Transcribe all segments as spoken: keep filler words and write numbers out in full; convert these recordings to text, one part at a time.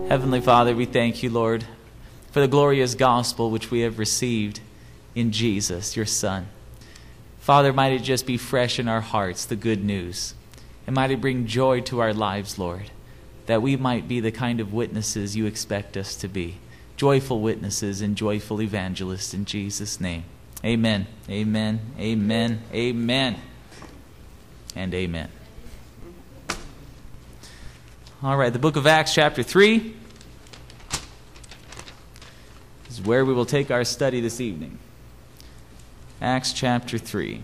Heavenly Father, we thank you, Lord, for the glorious gospel which we have received in Jesus, your Son. Father, might it just be fresh in our hearts, the good news, and might it bring joy to our lives, Lord, that we might be the kind of witnesses you expect us to be, joyful witnesses and joyful evangelists in Jesus' name. Amen, amen, amen, amen, and amen. All right, the book of Acts chapter three is where we will take our study this evening. Acts chapter three.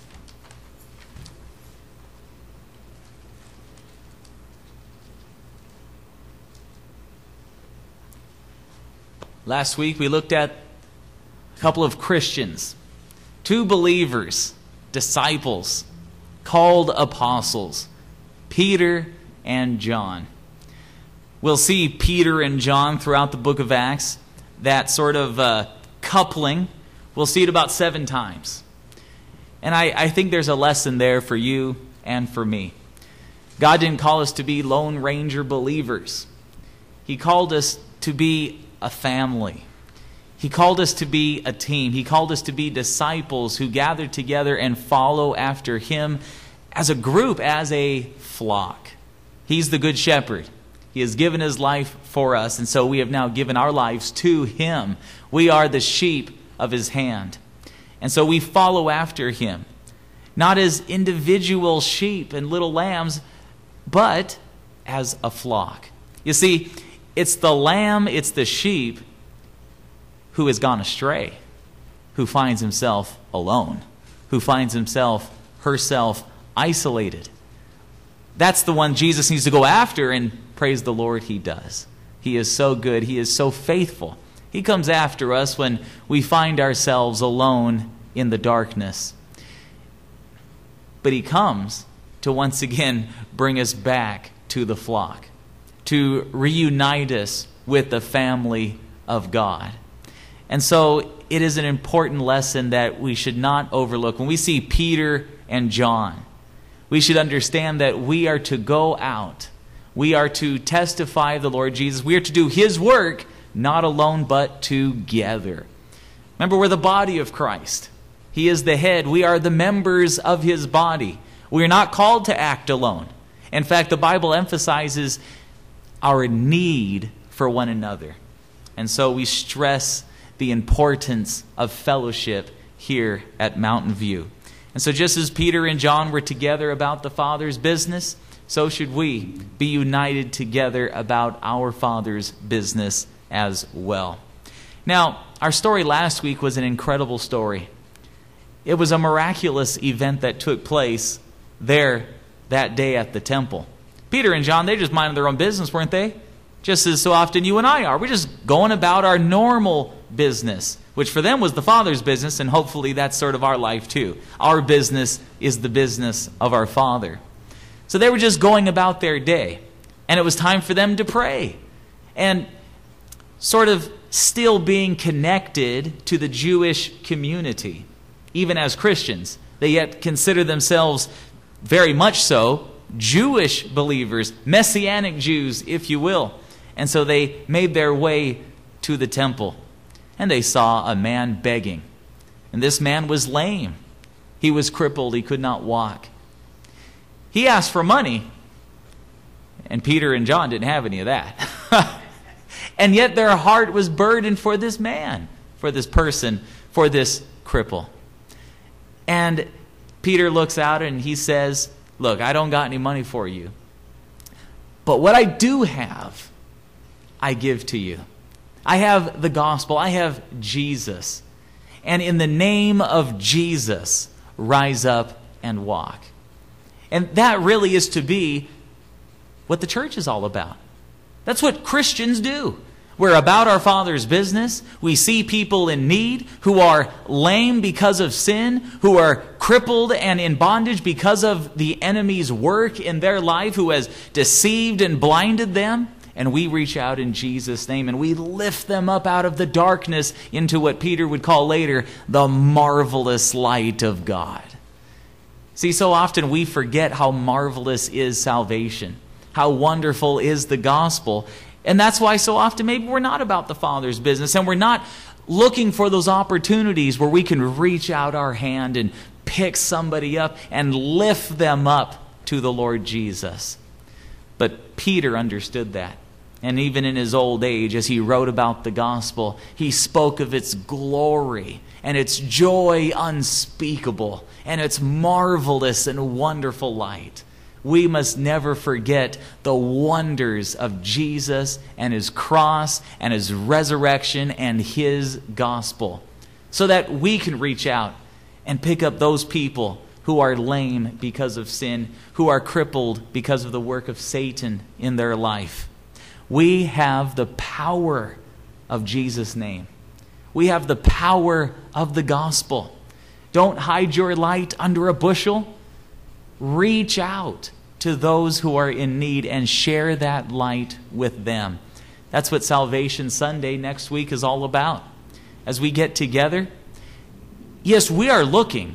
Last week we looked at a couple of Christians, two believers, disciples, called apostles, Peter and John. We'll see Peter and John throughout the book of Acts, that sort of uh, coupling. We'll see it about seven times. And I, I think there's a lesson there for you and for me. God didn't call us to be Lone Ranger believers. He called us to be a family. He called us to be a team. He called us to be disciples who gather together and follow after Him as a group, as a flock. He's the Good Shepherd. He has given His life for us, and so we have now given our lives to Him. We are the sheep of His hand. And so we follow after Him, not as individual sheep and little lambs, but as a flock. You see, it's the lamb, it's the sheep who has gone astray, who finds himself alone, who finds himself, herself isolated. That's the one Jesus needs to go after, and praise the Lord, He does. He is so good. He is so faithful. He comes after us when we find ourselves alone in the darkness. But He comes to once again bring us back to the flock, to reunite us with the family of God. And so it is an important lesson that we should not overlook. When we see Peter and John, we should understand that we are to go out. We are to testify of the Lord Jesus. We are to do His work, not alone, but together. Remember, we're the body of Christ. He is the head. We are the members of His body. We are not called to act alone. In fact, the Bible emphasizes our need for one another. And so we stress the importance of fellowship here at Mountain View. And so just as Peter and John were together about the Father's business, so should we be united together about our Father's business as well. Now, our story last week was an incredible story. It was a miraculous event that took place there that day at the temple. Peter and John, they just minded their own business, weren't they? Just as so often you and I are. We're just going about our normal business, which for them was the Father's business, and hopefully that's sort of our life too. Our business is the business of our Father. So they were just going about their day, and it was time for them to pray. And sort of still being connected to the Jewish community, even as Christians, they yet consider themselves very much so Jewish believers, Messianic Jews, if you will. And so they made their way to the temple, and they saw a man begging. And this man was lame. He was crippled. He could not walk. He asked for money, and Peter and John didn't have any of that. And yet their heart was burdened for this man, for this person, for this cripple. And Peter looks out and he says, "Look, I don't got any money for you, but what I do have, I give to you. I have the gospel. I have Jesus. And in the name of Jesus, rise up and walk." And that really is to be what the church is all about. That's what Christians do. We're about our Father's business. We see people in need who are lame because of sin, who are crippled and in bondage because of the enemy's work in their life, who has deceived and blinded them. And we reach out in Jesus' name and we lift them up out of the darkness into what Peter would call later the marvelous light of God. See, so often we forget how marvelous is salvation, how wonderful is the gospel. And that's why so often maybe we're not about the Father's business, and we're not looking for those opportunities where we can reach out our hand and pick somebody up and lift them up to the Lord Jesus. But Peter understood that. And even in his old age, as he wrote about the gospel, he spoke of its glory and its joy unspeakable and its marvelous and wonderful light. We must never forget the wonders of Jesus and his cross and his resurrection and his gospel, so that we can reach out and pick up those people who are lame because of sin, who are crippled because of the work of Satan in their life. We have the power of Jesus' name. We have the power of the gospel. Don't hide your light under a bushel. Reach out to those who are in need and share that light with them. That's what Salvation Sunday next week is all about. As we get together, yes, we are looking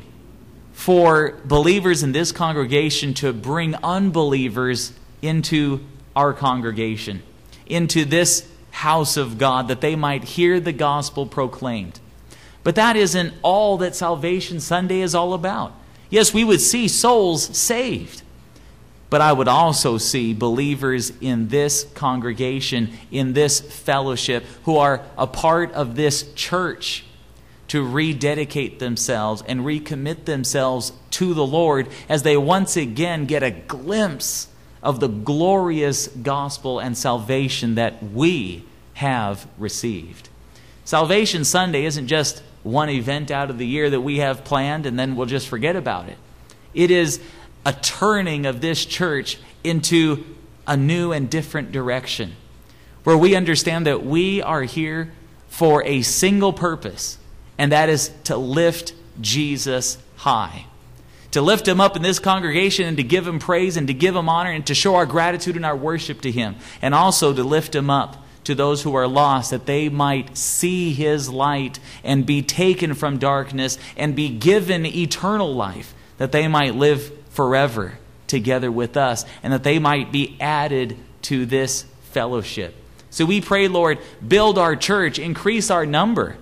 for believers in this congregation to bring unbelievers into our congregation, into this house of God, that they might hear the gospel proclaimed. But that isn't all that Salvation Sunday is all about. Yes, we would see souls saved, but I would also see believers in this congregation, in this fellowship, who are a part of this church, to rededicate themselves and recommit themselves to the Lord as they once again get a glimpse of the glorious gospel and salvation that we have received. Salvation Sunday isn't just one event out of the year that we have planned and then we'll just forget about it. It is a turning of this church into a new and different direction, where we understand that we are here for a single purpose, and that is to lift Jesus high. To lift him up in this congregation and to give him praise and to give him honor and to show our gratitude and our worship to him. And also to lift him up to those who are lost, that they might see his light and be taken from darkness and be given eternal life, that they might live forever together with us and that they might be added to this fellowship. So we pray, Lord, build our church, increase our number.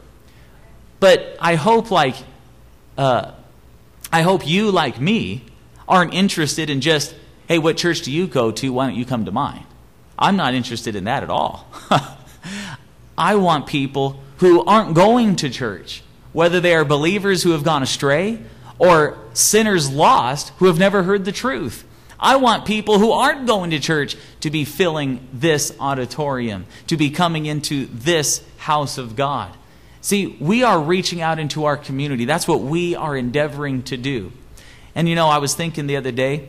But I hope like... Uh, I hope you, like me, aren't interested in just, hey, what church do you go to? Why don't you come to mine? I'm not interested in that at all. I want people who aren't going to church, whether they are believers who have gone astray or sinners lost who have never heard the truth. I want people who aren't going to church to be filling this auditorium, to be coming into this house of God. See, we are reaching out into our community. That's what we are endeavoring to do. And you know, I was thinking the other day,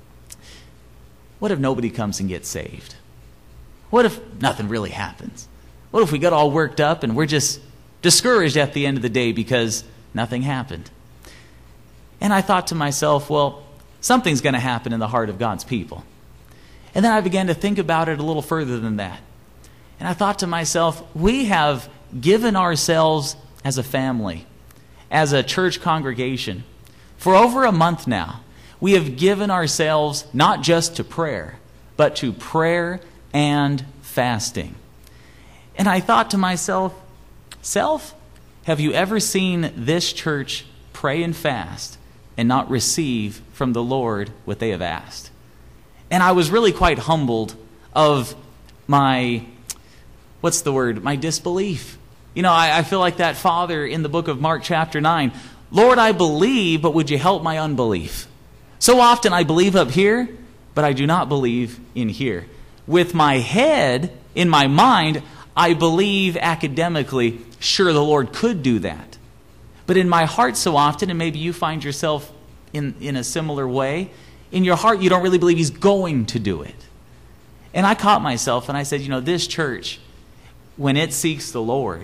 what if nobody comes and gets saved? What if nothing really happens? What if we got all worked up and we're just discouraged at the end of the day because nothing happened? And I thought to myself, well, something's going to happen in the heart of God's people. And then I began to think about it a little further than that. And I thought to myself, we have given ourselves as a family, as a church congregation, for over a month now. We have given ourselves not just to prayer, but to prayer and fasting. And I thought to myself, self, have you ever seen this church pray and fast and not receive from the Lord what they have asked? And I was really quite humbled of my, what's the word, my disbelief. You know, I, I feel like that father in the book of Mark chapter nine. Lord, I believe, but would you help my unbelief? So often I believe up here, but I do not believe in here. With my head, in my mind, I believe academically, sure, the Lord could do that. But in my heart so often, and maybe you find yourself in, in a similar way, in your heart you don't really believe he's going to do it. And I caught myself and I said, you know, this church, when it seeks the Lord,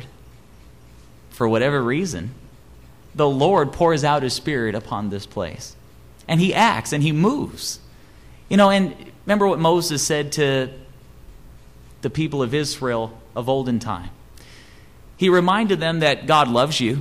for whatever reason, the Lord pours out his Spirit upon this place. And he acts and he moves. You know, and remember what Moses said to the people of Israel of olden time. He reminded them that God loves you.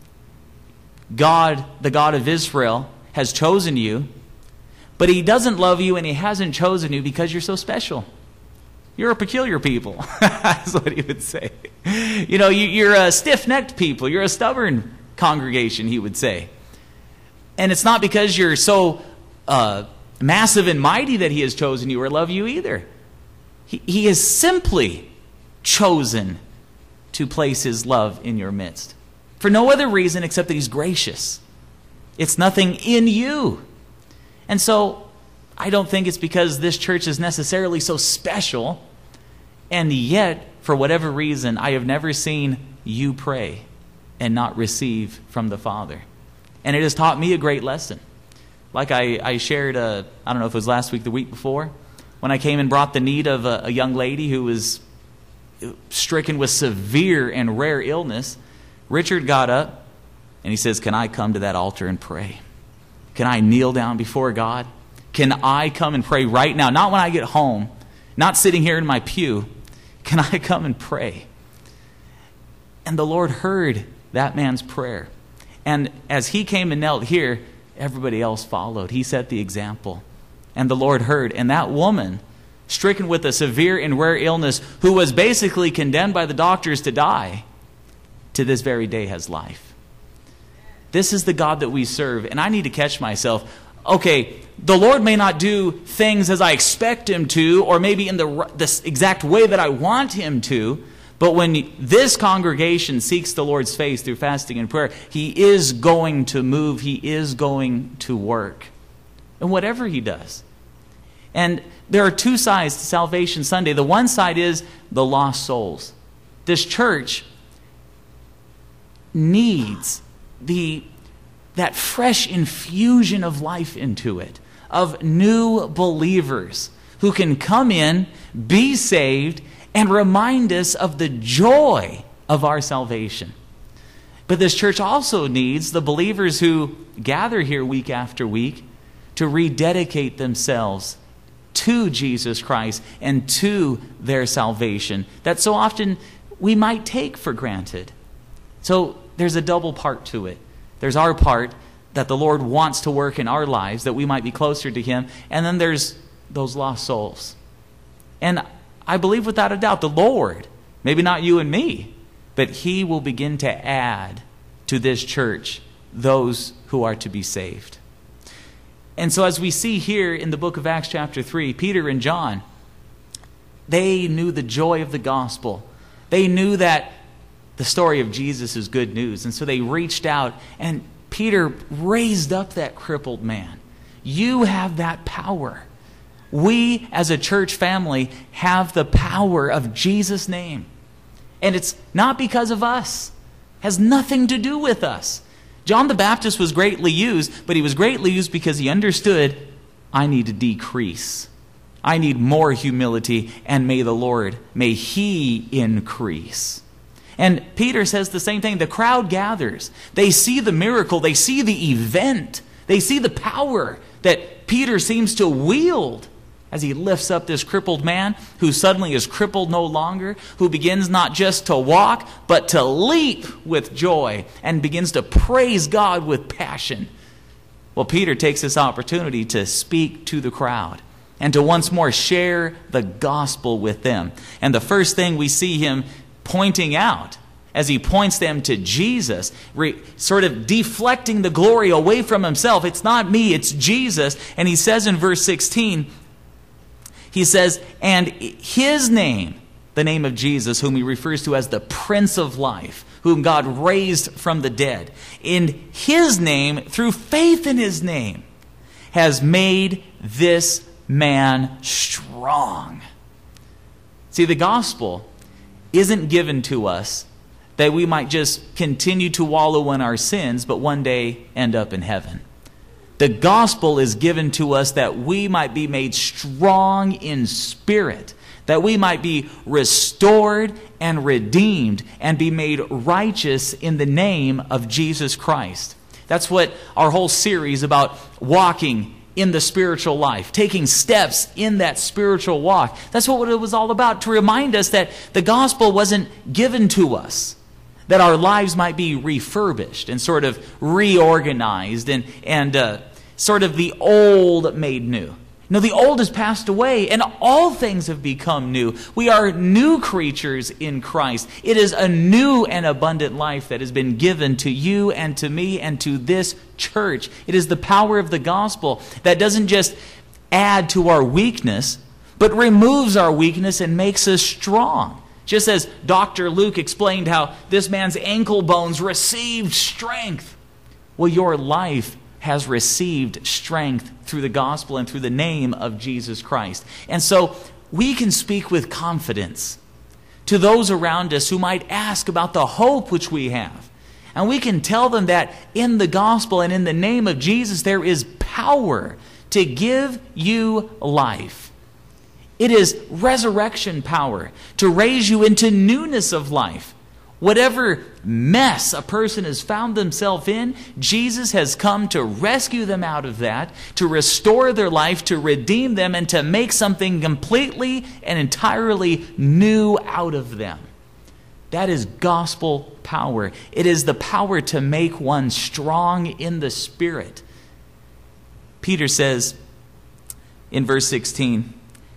God, the God of Israel, has chosen you. But he doesn't love you and he hasn't chosen you because you're so special. You're a peculiar people. That's what he would say. You know, you, you're a stiff-necked people. You're a stubborn congregation, he would say. And it's not because you're so uh, massive and mighty that he has chosen you or love you either. He, he has simply chosen to place his love in your midst. For no other reason except that he's gracious. It's nothing in you. And so, I don't think it's because this church is necessarily so special, and yet, for whatever reason, I have never seen you pray and not receive from the Father. And it has taught me a great lesson. Like I, I shared, uh, I don't know if it was last week, the week before, when I came and brought the need of a, a young lady who was stricken with severe and rare illness. Richard got up and he says, can I come to that altar and pray? Can I kneel down before God? Can I come and pray right now? Not when I get home, not sitting here in my pew. Can I come and pray? And the Lord heard that man's prayer. And as he came and knelt here, everybody else followed. He set the example. And the Lord heard. And that woman, stricken with a severe and rare illness, who was basically condemned by the doctors to die, to this very day has life. This is the God that we serve. And I need to catch myself. Okay, the Lord may not do things as I expect him to, or maybe in the, the exact way that I want him to, but when this congregation seeks the Lord's face through fasting and prayer, he is going to move, he is going to work. And whatever he does. And there are two sides to Salvation Sunday. The one side is the lost souls. This church needs the that fresh infusion of life into it, of new believers who can come in, be saved, and remind us of the joy of our salvation. But this church also needs the believers who gather here week after week to rededicate themselves to Jesus Christ and to their salvation that so often we might take for granted. So there's a double part to it. There's our part that the Lord wants to work in our lives, that we might be closer to him. And then there's those lost souls. And I believe without a doubt the Lord, maybe not you and me, but he will begin to add to this church those who are to be saved. And so as we see here in the book of Acts chapter three, Peter and John, they knew the joy of the gospel. They knew that the story of Jesus is good news. And so they reached out, and Peter raised up that crippled man. You have that power. We, as a church family, have the power of Jesus' name. And it's not because of us. It has nothing to do with us. John the Baptist was greatly used, but he was greatly used because he understood, I need to decrease. I need more humility, and may the Lord, may he increase. And Peter says the same thing. The crowd gathers. They see the miracle. They see the event. They see the power that Peter seems to wield as he lifts up this crippled man who suddenly is crippled no longer, who begins not just to walk, but to leap with joy and begins to praise God with passion. Well, Peter takes this opportunity to speak to the crowd and to once more share the gospel with them. And the first thing we see him pointing out as he points them to Jesus, re, sort of deflecting the glory away from himself. It's not me, it's Jesus. And he says in verse sixteen, he says, and his name, the name of Jesus, whom he refers to as the Prince of Life, whom God raised from the dead, in his name, through faith in his name, has made this man strong. See, the gospel isn't given to us that we might just continue to wallow in our sins, but one day end up in heaven. The gospel is given to us that we might be made strong in spirit, that we might be restored and redeemed and be made righteous in the name of Jesus Christ. That's what our whole series about walking in the spiritual life, taking steps in that spiritual walk. That's what it was all about, to remind us that the gospel wasn't given to us, that our lives might be refurbished and sort of reorganized and, and uh, sort of the old made new. No, the old has passed away, and all things have become new. We are new creatures in Christ. It is a new and abundant life that has been given to you and to me and to this church. It is the power of the gospel that doesn't just add to our weakness, but removes our weakness and makes us strong. Just as Doctor Luke explained how this man's ankle bones received strength. Well, your life has received strength through the gospel and through the name of Jesus Christ. And so we can speak with confidence to those around us who might ask about the hope which we have. And we can tell them that in the gospel and in the name of Jesus there is power to give you life. It is resurrection power to raise you into newness of life. Whatever mess a person has found themselves in, Jesus has come to rescue them out of that, to restore their life, to redeem them, and to make something completely and entirely new out of them. That is gospel power. It is the power to make one strong in the Spirit. Peter says in verse sixteen,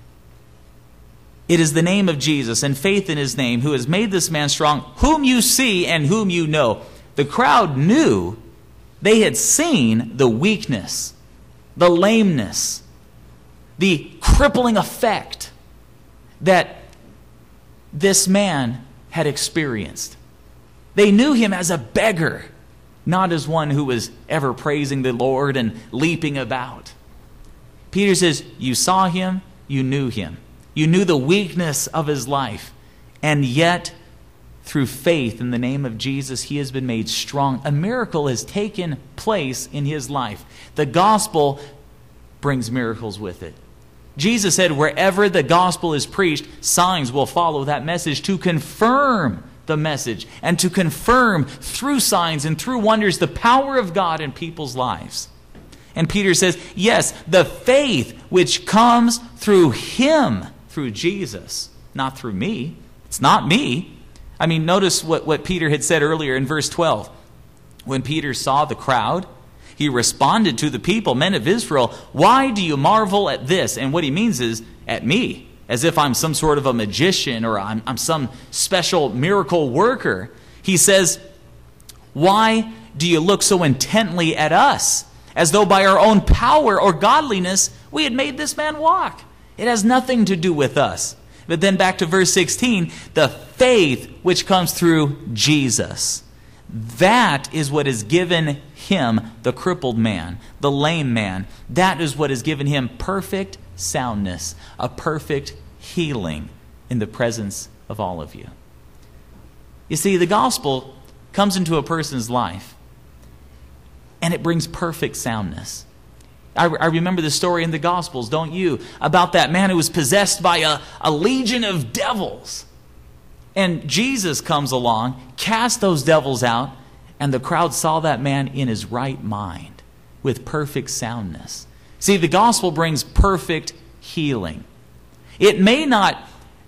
it is the name of Jesus and faith in his name who has made this man strong, whom you see and whom you know. The crowd knew, they had seen the weakness, the lameness, the crippling effect that this man had experienced. They knew him as a beggar, not as one who was ever praising the Lord and leaping about. Peter says, you saw him, you knew him. You knew the weakness of his life, and yet through faith in the name of Jesus, he has been made strong. A miracle has taken place in his life. The gospel brings miracles with it. Jesus said, wherever the gospel is preached, signs will follow that message to confirm the message and to confirm through signs and through wonders the power of God in people's lives. And Peter says, yes, the faith which comes through him, through Jesus, not through me. It's not me. I mean, notice what, what Peter had said earlier in verse twelve. When Peter saw the crowd, he responded to the people, men of Israel, why do you marvel at this? And what he means is, at me, as if I'm some sort of a magician or I'm, I'm some special miracle worker. He says, why do you look so intently at us, as though by our own power or godliness we had made this man walk? It has nothing to do with us. But then back to verse sixteen, the faith which comes through Jesus. That is what has given him, the crippled man, the lame man. That is what has given him perfect soundness, a perfect healing in the presence of all of you. You see, the gospel comes into a person's life, and it brings perfect soundness. I, I remember the story in the Gospels, don't you? About that man who was possessed by a, a legion of devils. And Jesus comes along, casts those devils out, and the crowd saw that man in his right mind with perfect soundness. See, the gospel brings perfect healing. It may not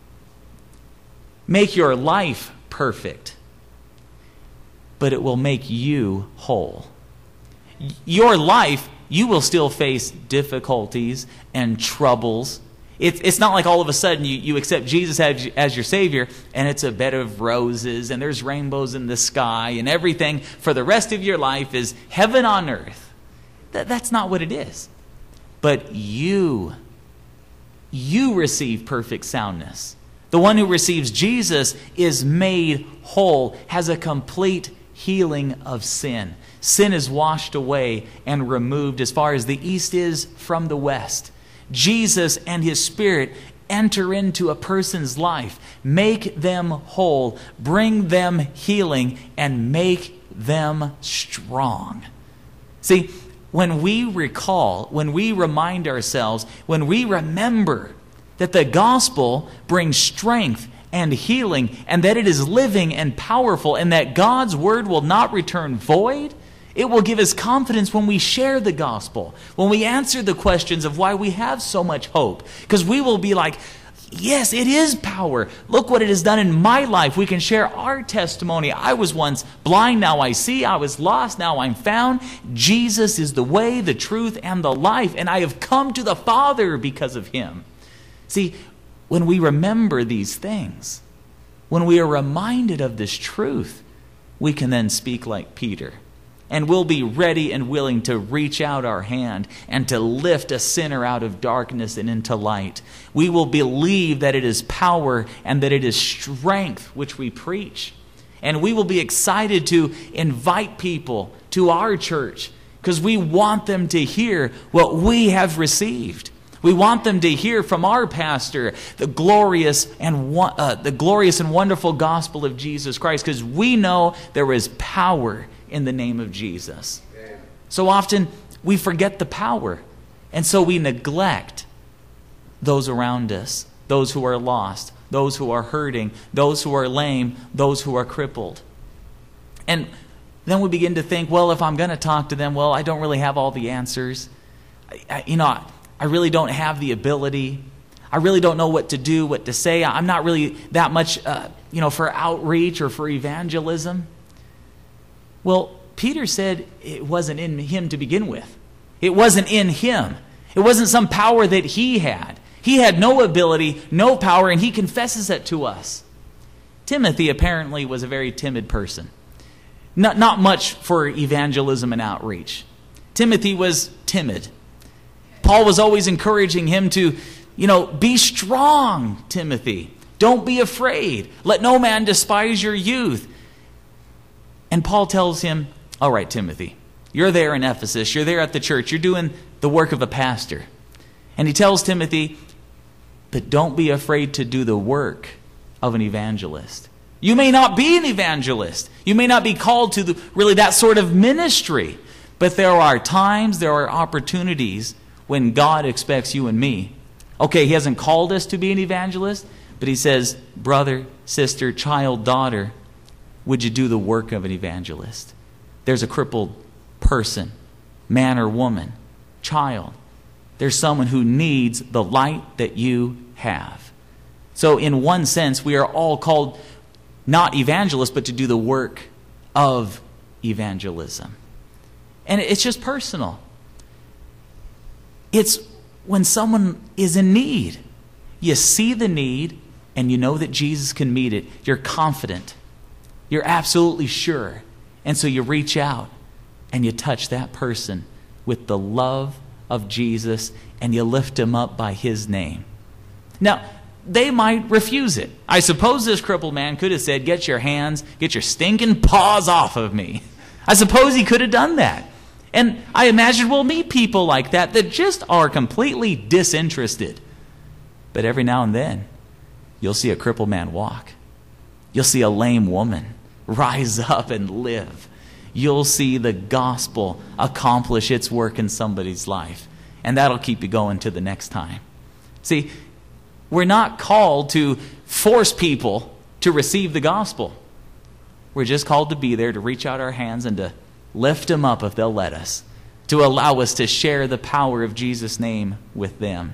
make your life perfect, but it will make you whole. Your life, you will still face difficulties and troubles. It's, it's not like all of a sudden you, you accept Jesus as, as your Savior and it's a bed of roses and there's rainbows in the sky and everything for the rest of your life is heaven on earth. That, that's not what it is. But you, you receive perfect soundness. The one who receives Jesus is made whole, has a complete healing of sin. Sin is washed away and removed as far as the east is from the west. Jesus and his Spirit enter into a person's life, make them whole, bring them healing, and make them strong. See, when we recall, when we remind ourselves, when we remember that the gospel brings strength and healing, and that it is living and powerful, and that God's word will not return void, it will give us confidence when we share the gospel, when we answer the questions of why we have so much hope. Because we will be like, yes, it is power. Look what it has done in my life. We can share our testimony. I was once blind, now I see. I was lost, now I'm found. Jesus is the way, the truth, and the life. And I have come to the Father because of him. See, when we remember these things, when we are reminded of this truth, we can then speak like Peter. And we'll be ready and willing to reach out our hand and to lift a sinner out of darkness and into light. We will believe that it is power and that it is strength which we preach. And we will be excited to invite people to our church because we want them to hear what we have received. We want them to hear from our pastor the glorious and uh, the glorious and wonderful gospel of Jesus Christ, because we know there is power in the name of Jesus. Amen. So often we forget the power, and so we neglect those around us, those who are lost, those who are hurting, those who are lame, those who are crippled. And then we begin to think, well, if I'm going to talk to them, well, I don't really have all the answers. I, I, you know, I really don't have the ability. I really don't know what to do, what to say. I'm not really that much, uh, you know, for outreach or for evangelism. Well, Peter said it wasn't in him to begin with. It wasn't in him. It wasn't some power that he had. He had no ability, no power, and he confesses it to us. Timothy apparently was a very timid person. Not, not much for evangelism and outreach. Timothy was timid. Paul was always encouraging him to, you know, be strong, Timothy. Don't be afraid. Let no man despise your youth. And Paul tells him, all right, Timothy, you're there in Ephesus. You're there at the church. You're doing the work of a pastor. And he tells Timothy, but don't be afraid to do the work of an evangelist. You may not be an evangelist. You may not be called to the, really that sort of ministry. But there are times, there are opportunities when God expects you and me. Okay, he hasn't called us to be an evangelist, but he says, brother, sister, child, daughter, would you do the work of an evangelist? There's a crippled person, man or woman, child. There's someone who needs the light that you have. So in one sense, we are all called not evangelists, but to do the work of evangelism. And it's just personal. It's when someone is in need. You see the need and you know that Jesus can meet it. You're confident. You're absolutely sure. And so you reach out and you touch that person with the love of Jesus and you lift him up by his name. Now, they might refuse it. I suppose this crippled man could have said, get your hands, get your stinking paws off of me. I suppose he could have done that. And I imagine we'll meet people like that that just are completely disinterested. But every now and then, you'll see a crippled man walk. You'll see a lame woman rise up and live. You'll see the gospel accomplish its work in somebody's life. And that'll keep you going to the next time. See, we're not called to force people to receive the gospel. We're just called to be there to reach out our hands and to lift them up if they'll let us, to allow us to share the power of Jesus' name with them.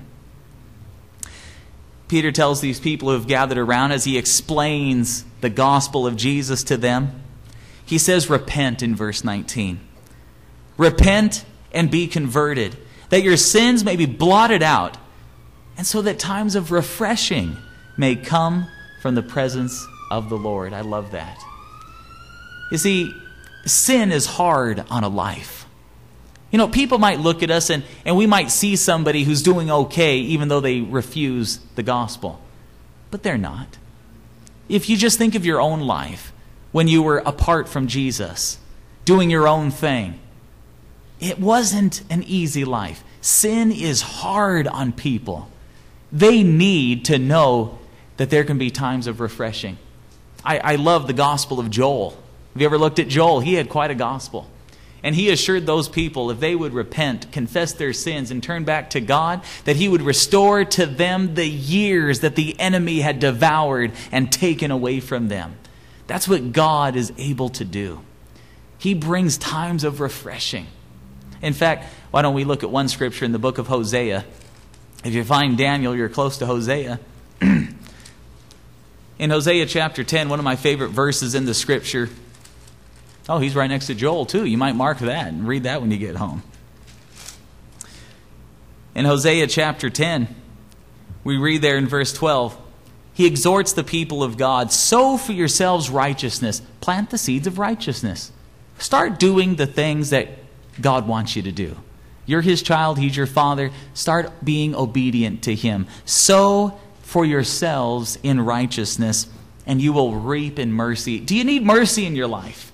Peter tells these people who have gathered around as he explains the gospel of Jesus to them. He says, repent in verse nineteen. Repent and be converted, that your sins may be blotted out, and so that times of refreshing may come from the presence of the Lord. I love that. You see, sin is hard on a life. You know, people might look at us and, and we might see somebody who's doing okay even though they refuse the gospel. But they're not. If you just think of your own life when you were apart from Jesus, doing your own thing, it wasn't an easy life. Sin is hard on people. They need to know that there can be times of refreshing. I, I love the gospel of Joel. Have you ever looked at Joel? He had quite a gospel. And he assured those people if they would repent, confess their sins, and turn back to God, that he would restore to them the years that the enemy had devoured and taken away from them. That's what God is able to do. He brings times of refreshing. In fact, why don't we look at one scripture in the book of Hosea? If you find Daniel, you're close to Hosea. In Hosea chapter ten, one of my favorite verses in the scripture. Oh, he's right next to Joel too. You might mark that and read that when you get home. In Hosea chapter ten, we read there in verse twelve, he exhorts the people of God, sow for yourselves righteousness. Plant the seeds of righteousness. Start doing the things that God wants you to do. You're his child, he's your father. Start being obedient to him. Sow for yourselves in righteousness, and you will reap in mercy. Do you need mercy in your life?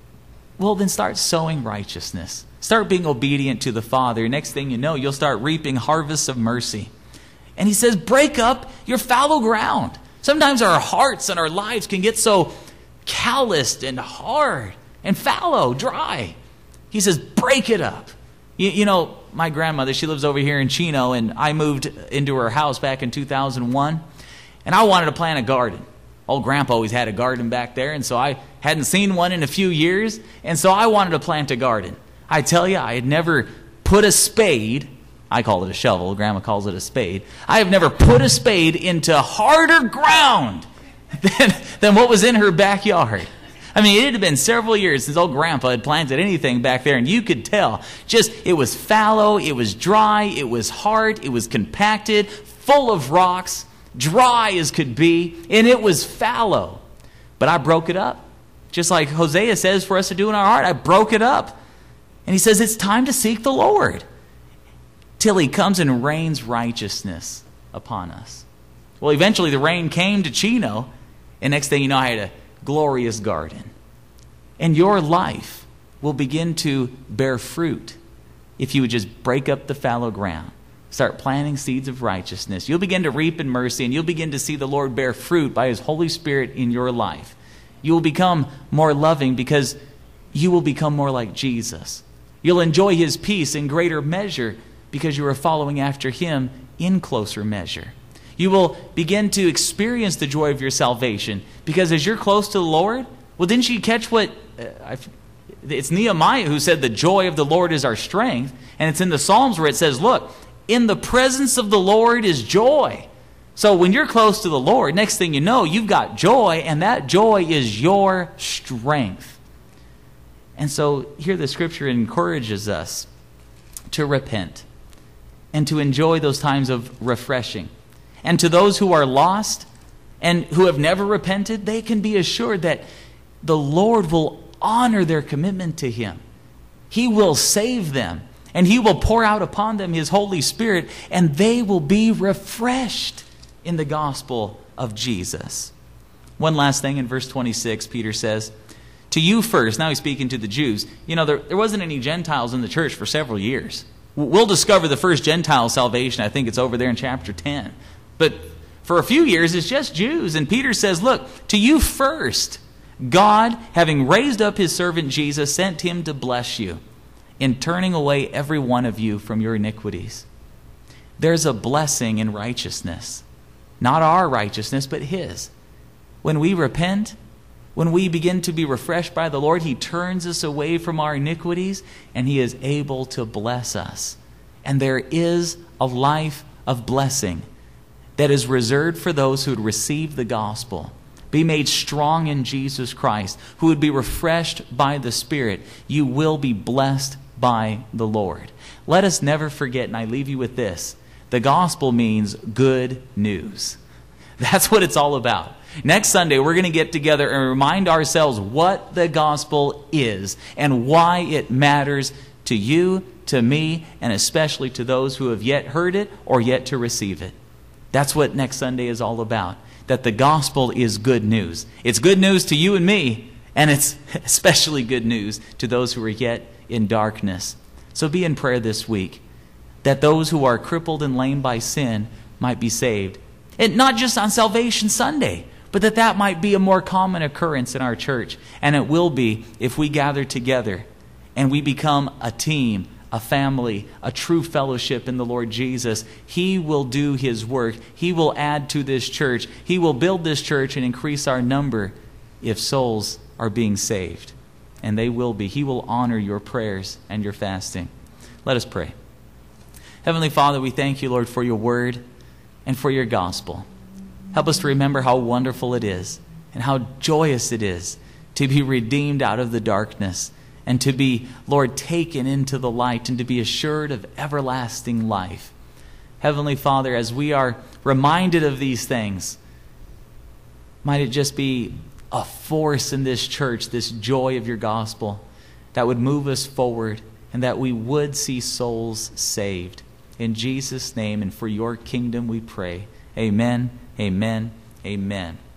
Well, then start sowing righteousness. Start being obedient to the Father. Next thing you know, you'll start reaping harvests of mercy. And he says, break up your fallow ground. Sometimes our hearts and our lives can get so calloused and hard and fallow, dry. He says, break it up. You, you know, my grandmother, she lives over here in Chino, and I moved into her house back in two thousand one, and I wanted to plant a garden. Old Grandpa always had a garden back there, and so I hadn't seen one in a few years, and so I wanted to plant a garden. I tell you, I had never put a spade, I call it a shovel, Grandma calls it a spade, I have never put a spade into harder ground than, than what was in her backyard. I mean, it had been several years since old Grandpa had planted anything back there, and you could tell. Just, it was fallow, it was dry, it was hard, it was compacted, full of rocks, dry as could be, and it was fallow. But I broke it up. Just like Hosea says for us to do in our heart, I broke it up. And he says it's time to seek the Lord till he comes and rains righteousness upon us. Well, eventually the rain came to Chino, and next thing you know, I had a glorious garden. And your life will begin to bear fruit if you would just break up the fallow ground. Start planting seeds of righteousness. You'll begin to reap in mercy, and you'll begin to see the Lord bear fruit by his Holy Spirit in your life. You will become more loving because you will become more like Jesus. You'll enjoy his peace in greater measure because you are following after him in closer measure. You will begin to experience the joy of your salvation because as you're close to the Lord, well, didn't you catch what... Uh, I've, it's Nehemiah who said the joy of the Lord is our strength. And it's in the Psalms where it says, look, in the presence of the Lord is joy. So when you're close to the Lord, next thing you know, you've got joy, and that joy is your strength. And so here the scripture encourages us to repent and to enjoy those times of refreshing. And to those who are lost and who have never repented, they can be assured that the Lord will honor their commitment to him. He will save them, and he will pour out upon them his Holy Spirit, and they will be refreshed in the gospel of Jesus. One last thing in verse twenty-six, Peter says, to you first, now he's speaking to the Jews. You know, there, there wasn't any Gentiles in the church for several years. We'll discover the first Gentile salvation, I think it's over there in chapter ten. But for a few years, it's just Jews. And Peter says, look, to you first, God, having raised up his servant Jesus, sent him to bless you in turning away every one of you from your iniquities. There's a blessing in righteousness. Not our righteousness, but his. When we repent, when we begin to be refreshed by the Lord, he turns us away from our iniquities, and he is able to bless us. And there is a life of blessing that is reserved for those who would receive the gospel, be made strong in Jesus Christ, who would be refreshed by the Spirit. You will be blessed by the Lord. Let us never forget, and I leave you with this, the gospel means good news. That's what it's all about. Next Sunday, we're going to get together and remind ourselves what the gospel is and why it matters to you, to me, and especially to those who have yet heard it or yet to receive it. That's what next Sunday is all about, that the gospel is good news. It's good news to you and me, and it's especially good news to those who are yet in darkness. So be in prayer this week, that those who are crippled and lame by sin might be saved. And not just on Salvation Sunday, but that that might be a more common occurrence in our church. And it will be if we gather together and we become a team, a family, a true fellowship in the Lord Jesus. He will do his work. He will add to this church. He will build this church and increase our number if souls are being saved. And they will be. He will honor your prayers and your fasting. Let us pray. Heavenly Father, we thank you, Lord, for your word and for your gospel. Help us to remember how wonderful it is and how joyous it is to be redeemed out of the darkness and to be, Lord, taken into the light and to be assured of everlasting life. Heavenly Father, as we are reminded of these things, might it just be a force in this church, this joy of your gospel, that would move us forward and that we would see souls saved. In Jesus' name and for your kingdom we pray. Amen, amen, amen.